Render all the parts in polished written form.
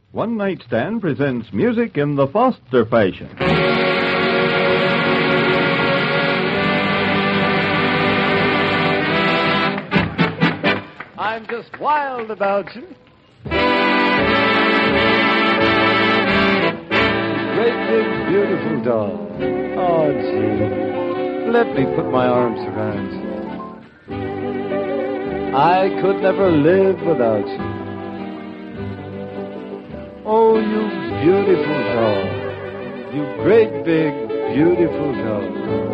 One Night Stand presents music in the Foster fashion. I'm just wild about you. Great big beautiful doll. Oh, gee. Let me put my arms around you. I could never live without you. Oh, you beautiful doll. You great big beautiful doll.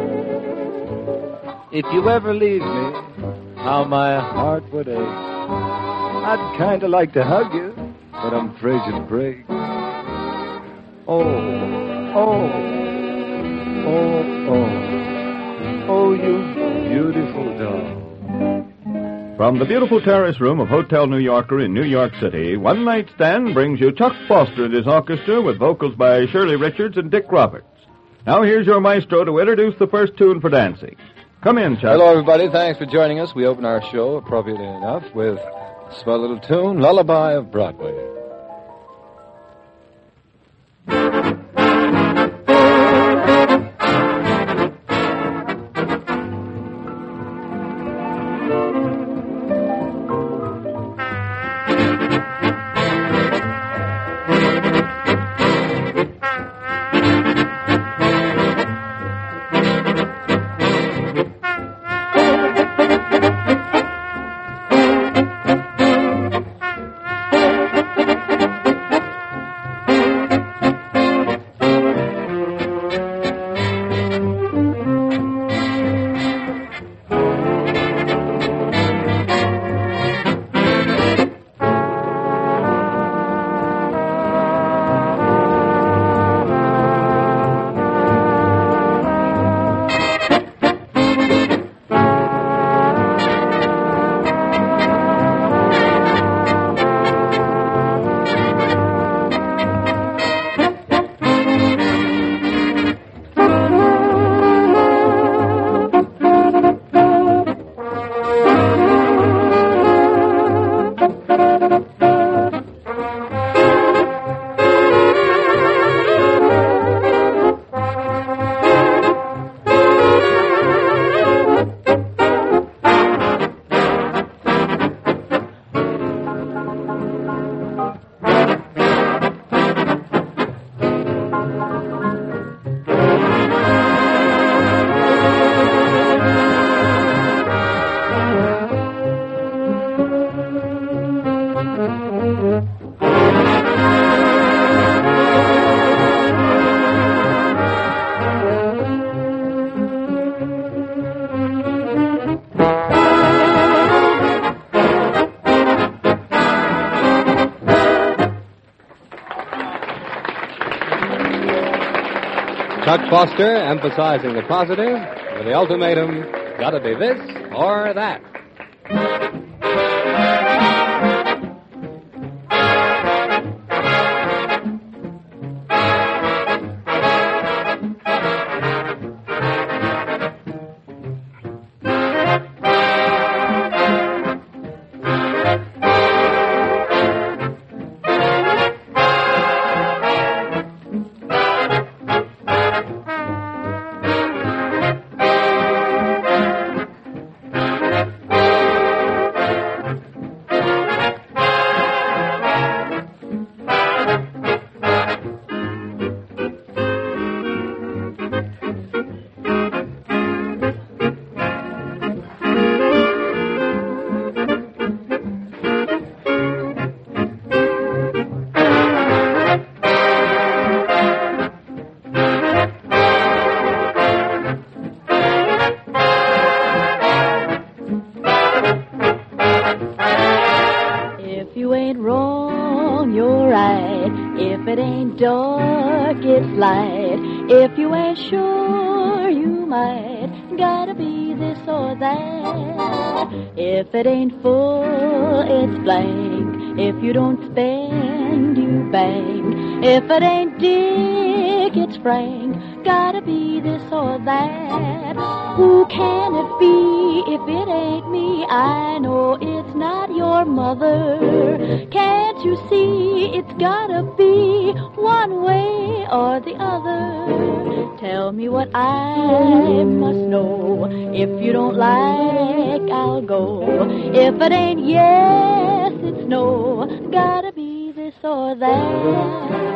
If you ever leave me, how my heart would ache. I'd kind of like to hug you, but I'm afraid you'll break. Oh, you beautiful doll. From the beautiful terrace room of Hotel New Yorker in New York City, One Night Stand brings you Chuck Foster and his orchestra with vocals by Shirley Richards and Dick Roberts. Now here's your maestro to introduce the first tune for dancing. Come in, Chuck. Hello, everybody. Thanks for joining us. We open our show, appropriately enough, with a swell little tune, Lullaby of Broadway. Chuck Foster emphasizing the positive with the ultimatum, gotta be this or that. Dark, it's light. If you ain't sure, you might. Gotta be this or that. If it ain't full, it's blank. If you don't spend, you bang. If it ain't Dick, it's Frank. Gotta be this or that. Who can it be if it ain't me? I know it's not your mother. Can't you see it's gotta or the other. Tell me what I must know. If you don't like, I'll go. If it ain't yes, it's no. Gotta be this or that.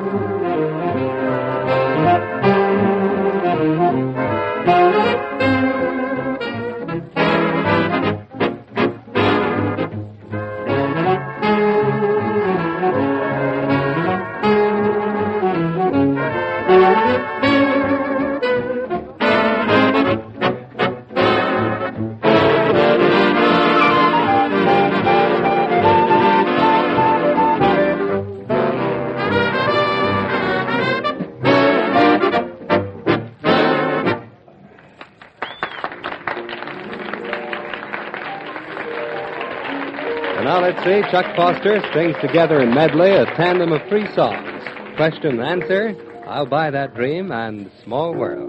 Now let's see, Chuck Foster strings together in medley a tandem of 3 songs. Question and answer, I'll Buy That Dream, and Small World.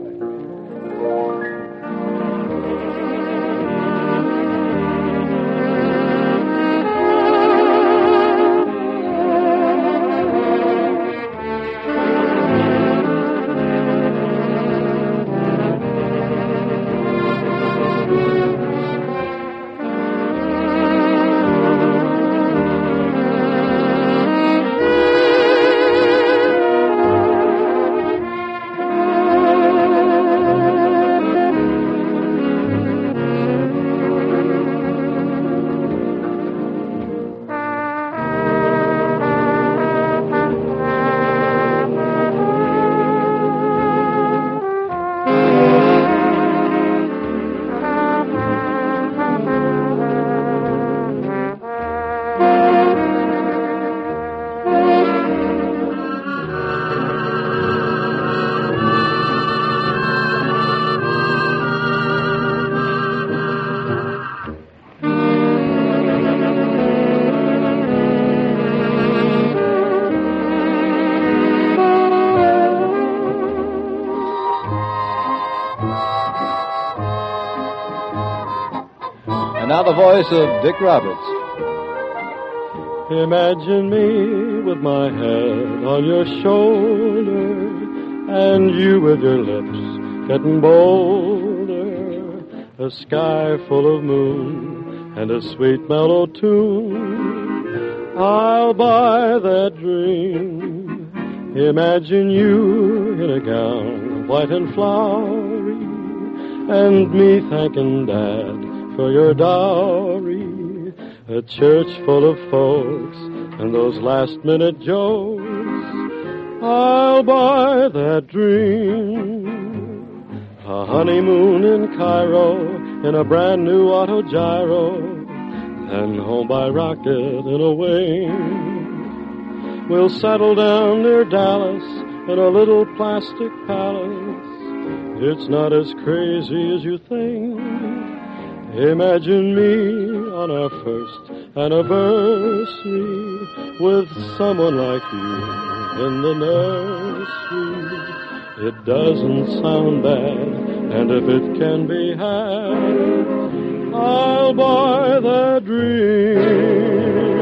And now the voice of Dick Roberts. Imagine me with my head on your shoulder, and you with your lips getting bolder, a sky full of moon and a sweet mellow tune. I'll buy that dream. Imagine you in a gown white and flowery, and me thanking Dad for your dowry. A church full of folks and those last-minute jokes. I'll buy that dream. A honeymoon in Cairo in a brand-new autogyro, and home by rocket in a wing. We'll settle down near Dallas in a little plastic palace. It's not as crazy as you think. Imagine me on our first anniversary with someone like you in the nursery. It doesn't sound bad, and if it can be had, I'll buy that dream.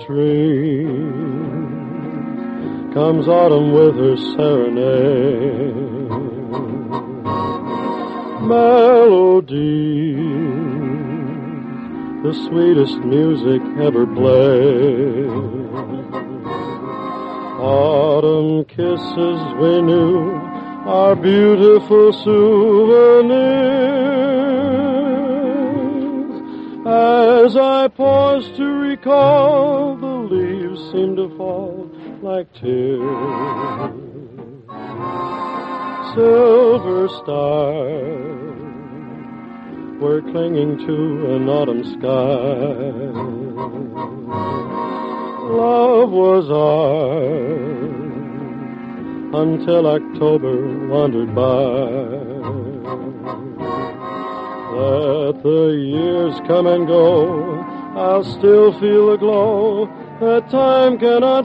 streams comes autumn with her serenade. Melody, the sweetest music ever played. Autumn kisses we knew are beautiful souvenirs. As I pause to recall, the leaves seem to fall like tears. Silver stars were clinging to an autumn sky. Love was ours until October wandered by. Let the years come and go, I'll still feel the glow that time cannot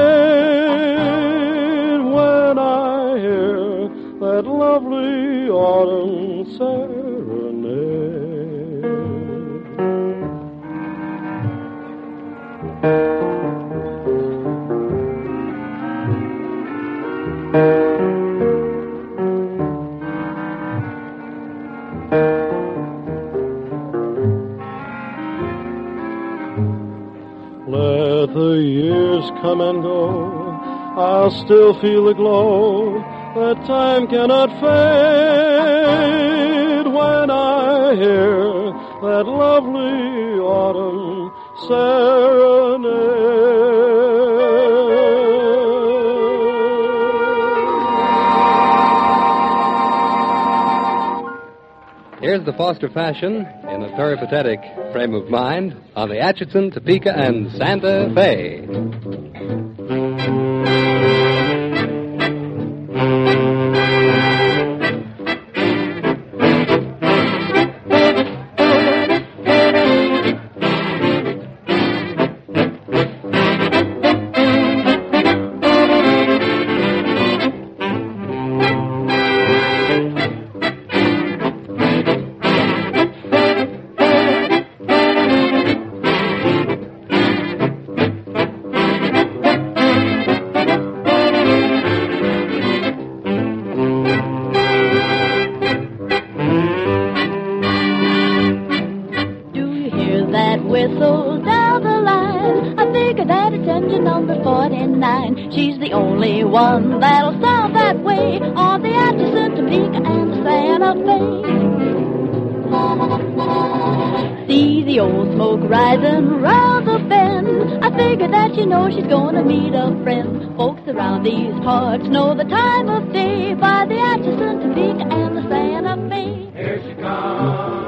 fade when I hear that lovely autumn serenade. Let the years come and go, I'll still feel the glow that time cannot fade when I hear that lovely autumn serenade. Here's the Foster fashion in a peripatetic frame of mind on the Atchison, Topeka, and Santa Fe. Whistle down the line, I figure that it's engine number 49. She's the only one that'll sound that way on the Atchison, Topeka, and the Santa Fe. See the old smoke rising round the bend, I figure that you know she's gonna meet a friend. Folks around these parts know the time of day by the Atchison, Topeka, and the Santa Fe. Here she comes.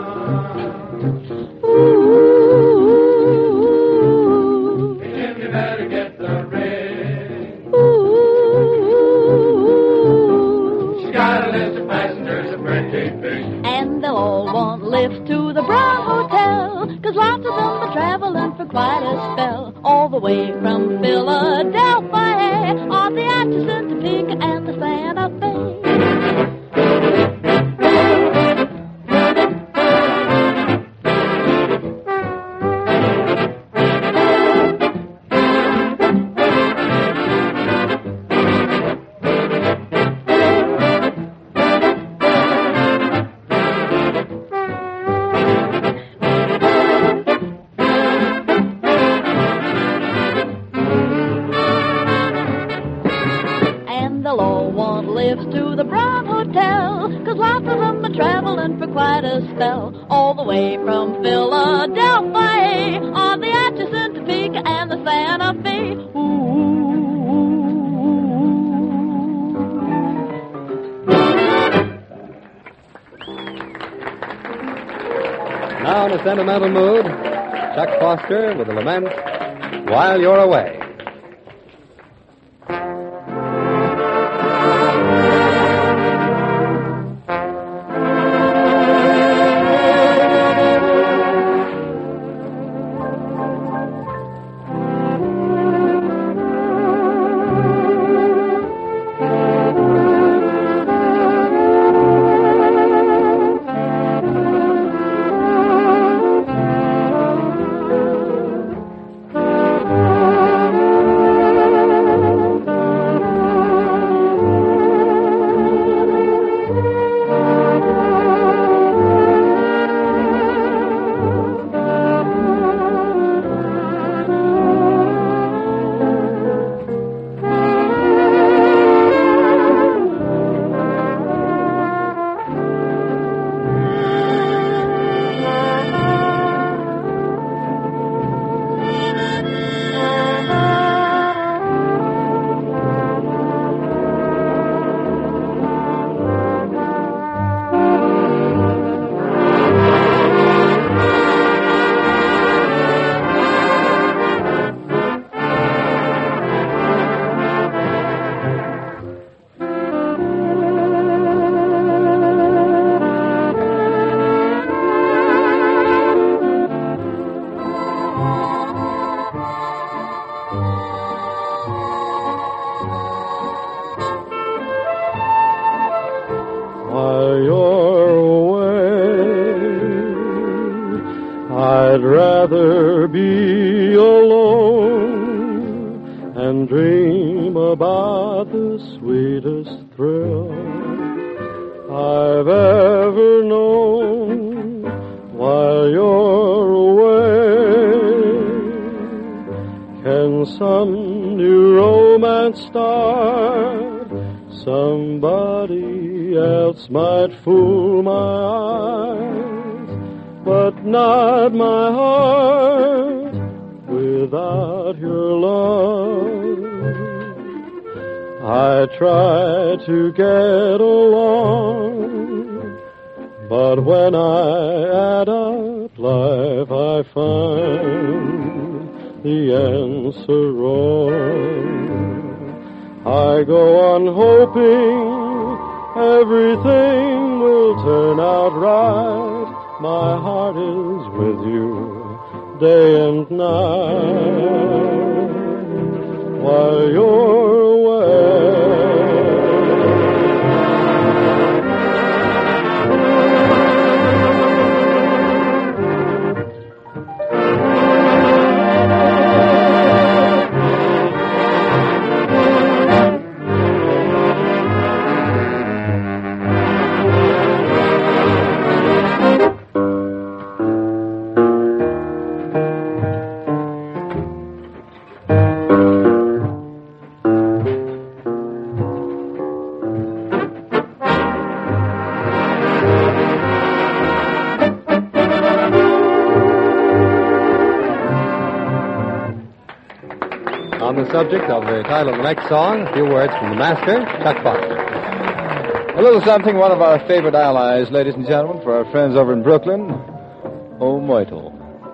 And they'll all want lifts to the Brown Hotel, 'cause lots of them are traveling for quite a spell, all the way from Philadelphia on the Atchison, Topeka, and the Santa Fe. They'll all want lifts to the Brown Hotel, 'cause lots of them are traveling for quite a spell, all the way from Philadelphia on the Atchison, Topeka, and the Santa Fe. Now in a sentimental mood, Chuck Foster with a lament, While You're Away. I'd rather be alone and dream about the sweetest thrill I've ever known while you're away. Can some new romance start? Somebody else might fool my eyes, but not my heart without your love. I try to get along, but when I add up life, I find the answer wrong. I go on hoping everything will turn out right. My heart is with you day and night while you're away. On the subject of the title of the next song, a few words from the master, Chuck Foster. A little something, one of our favorite allies, ladies and gentlemen, for our friends over in Brooklyn, O Moito.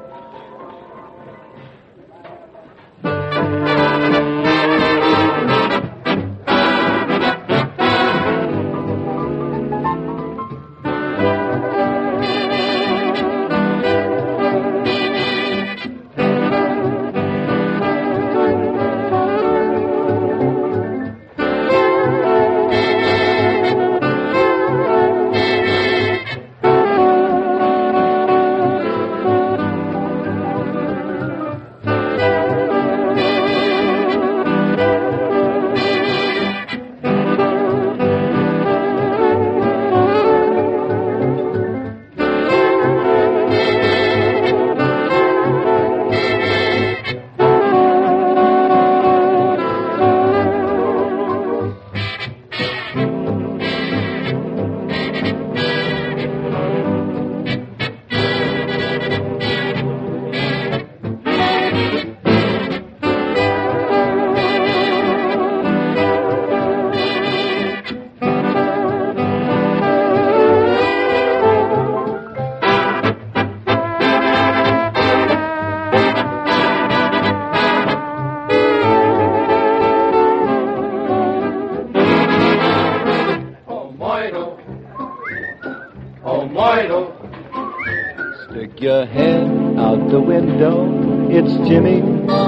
Stick your head out the window, it's Jimmy.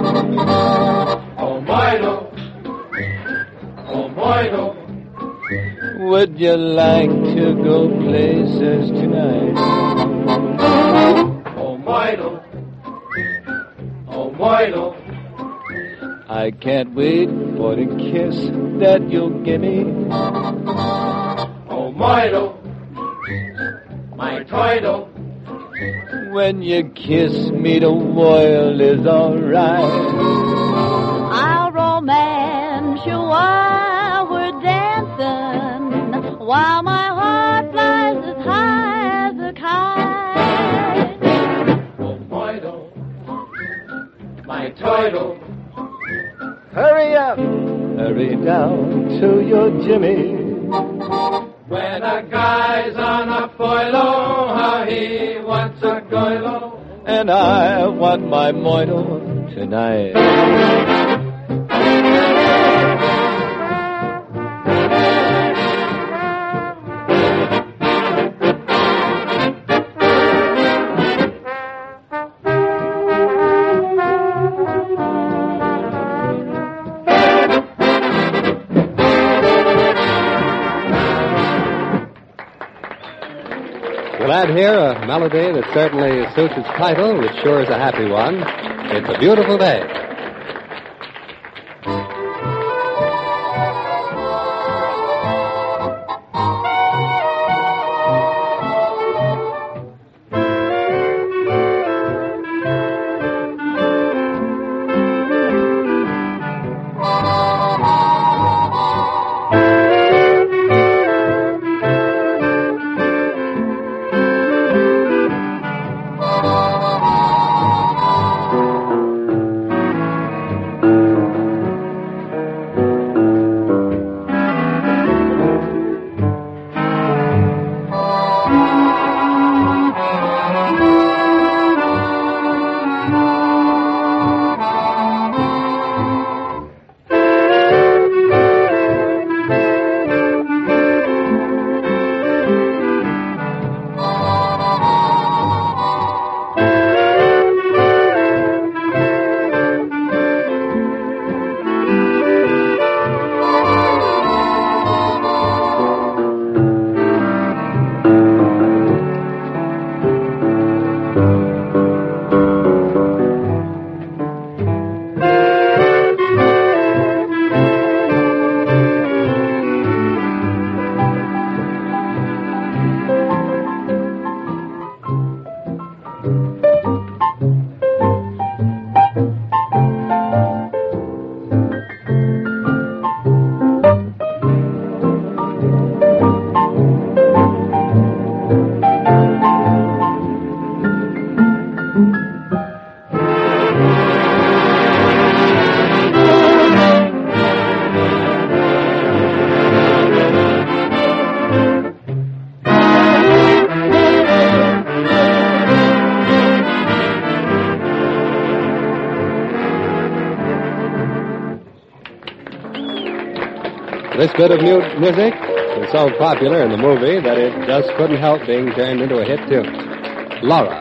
Oh, Milo. Oh, Milo. Would you like to go places tonight? Oh, Milo. Oh, Milo. I can't wait for the kiss that you'll give me. Oh, Milo. My Twido. When you kiss me, the world is alright. I'll romance you while we're dancing, while my heart flies as high as a kite. Oh, Milo. My Twido. Hurry up, hurry down to your Jimmy. When a guy's on a foilo, how he wants a goilo. And I want my moito tonight. heard here a melody that certainly suits its title, which sure is a happy one. It's a Beautiful Day. This bit of music was so popular in the movie that it just couldn't help being turned into a hit tune. Laura.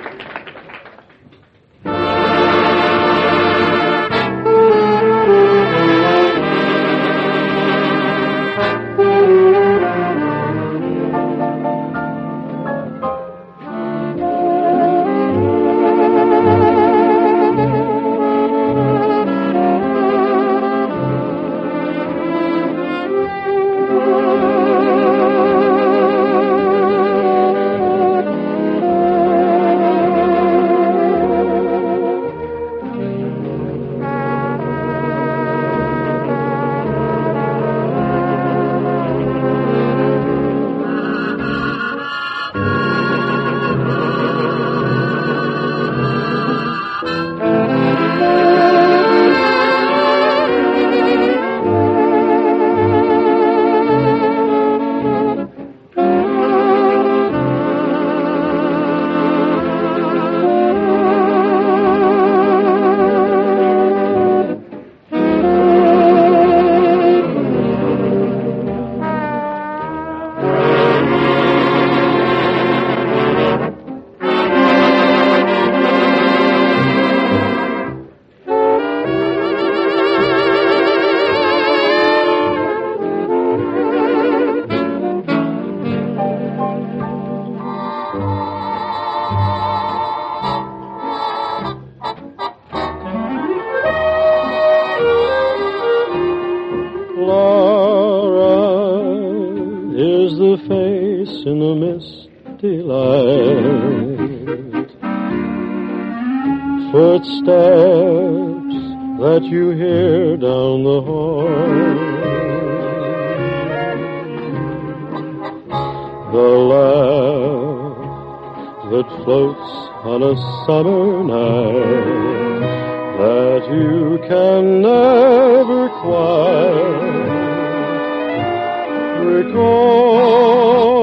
In the misty light, footsteps that you hear down the hall, the laugh that floats on a summer night that you can never quite recall.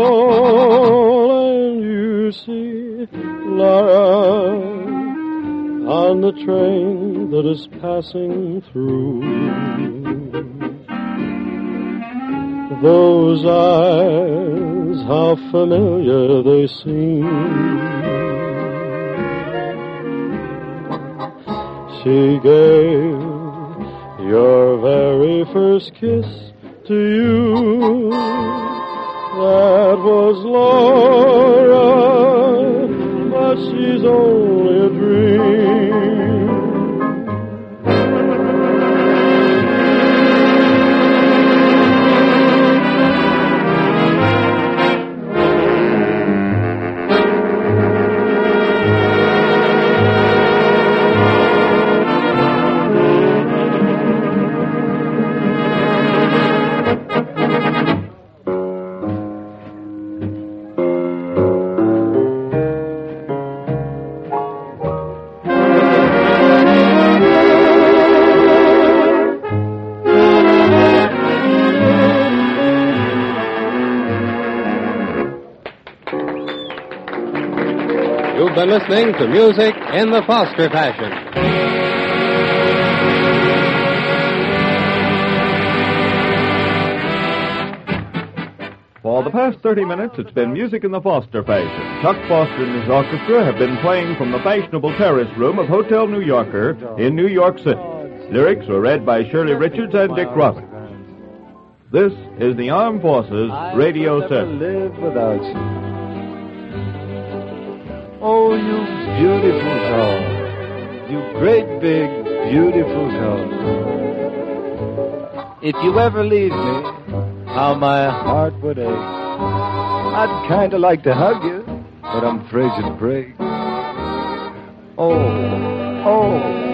See Laura on the train that is passing through. Those eyes, how familiar they seem. She gave your very first kiss to you That was Laura, but she's only a dream. You've been listening to Music in the Foster Fashion. For the past 30 minutes, it's been Music in the Foster Fashion. Chuck Foster and his orchestra have been playing from the fashionable terrace room of Hotel New Yorker in New York City. Lyrics were read by Shirley Richards and Dick Roberts. This is the Armed Forces Radio I'll Service. never live without you. Oh, you beautiful dog. You great big beautiful dog. If you ever leave me, how my heart would ache. I'd kind of like to hug you, but I'm afraid you'd break. Oh,